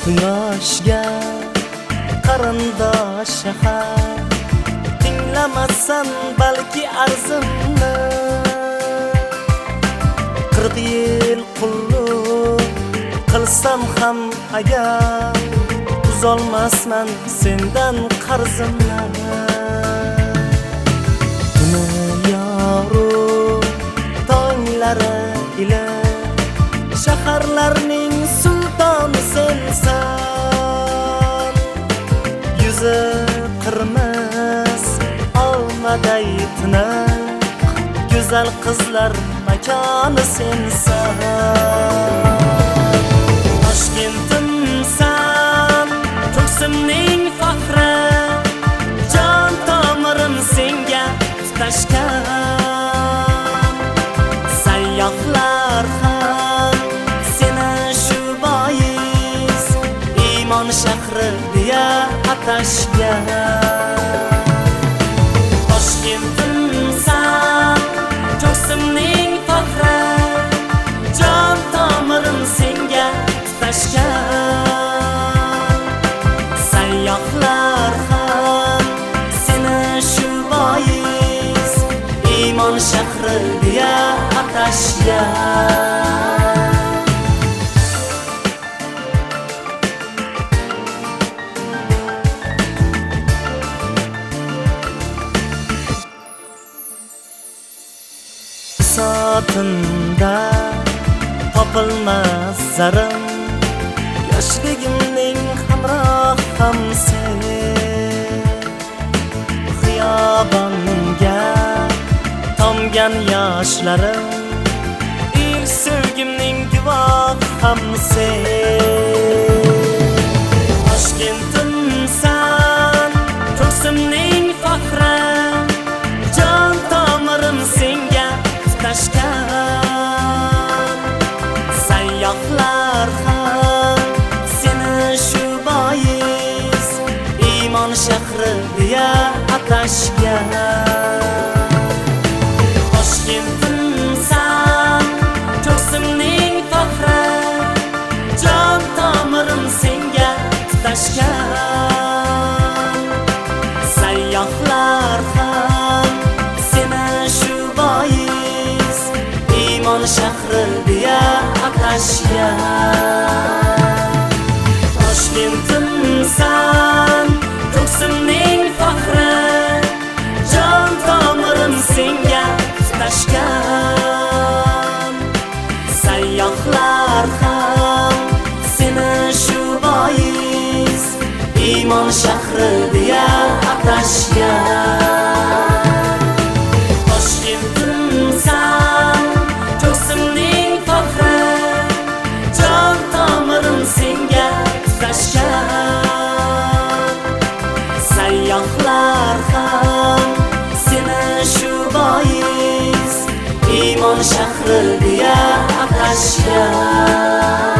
quyoshga qarindosh shahar, tinglamasan balki arzimni. 40 yil qulluq qilsam ham agar, uzolmasman sendan qarzimni. Dunyoru tonglari ila shaharlarning sultoni sensan. Yuzi qirmiz olmaday tiniq, go'zal qizlar makoni sensan. Toshkentimsan, ko'ksimning faxri, jon tomirim senga tutashgan. Sayyohlar ham seni shu bois iymon shahri deya atashgan. Toshkentimsan, ko'ksimning faxri, jon tomirim senga tutashgan. Sayyohlar ham seni shu bois iymon shahri deya atashgan. Sotinda topilmas zarim, yoshligimning hamrohim sen. Xiyobonga tomgan yoshlarim, ilk sevgimning guvohim sen. Toshkentimsan, ko'ksimning faxri, jon tomirim senga tutashgan. Sayyohlar ham seni shu bois iymon shahri deya atashgan. Toshkentimsan, ko'ksimning faxri, jon tomirim senga tutashgan. Sayyohlar ham seni shu bois iymon shahri deya atashgan. Toshkentimsan, ko'ksimning faxri, jon tomirim senga tutashgan. Sayyohlar ham seni shu bois iymon shahri deya atashgan. Toshkentimsan, ko'ksimning faxri, jon tomirim senga tutashgan. Sayyohlar ham seni shu bois iymon shahri deya atashgan.